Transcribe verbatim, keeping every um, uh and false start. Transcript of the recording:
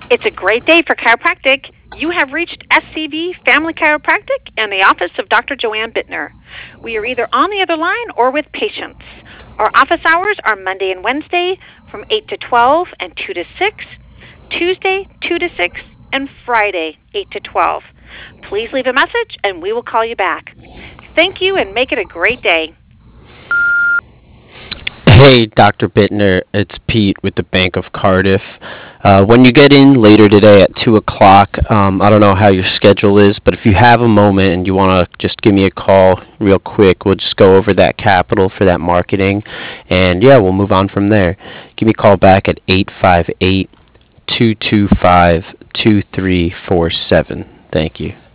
It's a great day for chiropractic. You have reached S C V Family Chiropractic and the office of Doctor Joanne Bittner. We are either on the other line or with patients. Our office hours are Monday and Wednesday from eight to twelve and two to six, Tuesday two to six, and Friday eight to twelve. Please leave a message and we will call you back. Thank you and make it a great day. Hey, Doctor Bittner, it's Pete with the Bank of Cardiff. Uh, when you get in later today at two o'clock, um, I don't know how your schedule is, but if you have a moment and you want to just give me a call real quick, we'll just go over that capital for that marketing, and yeah, we'll move on from there. Give me a call back at eight five eight, two two five, two three four seven. Thank you.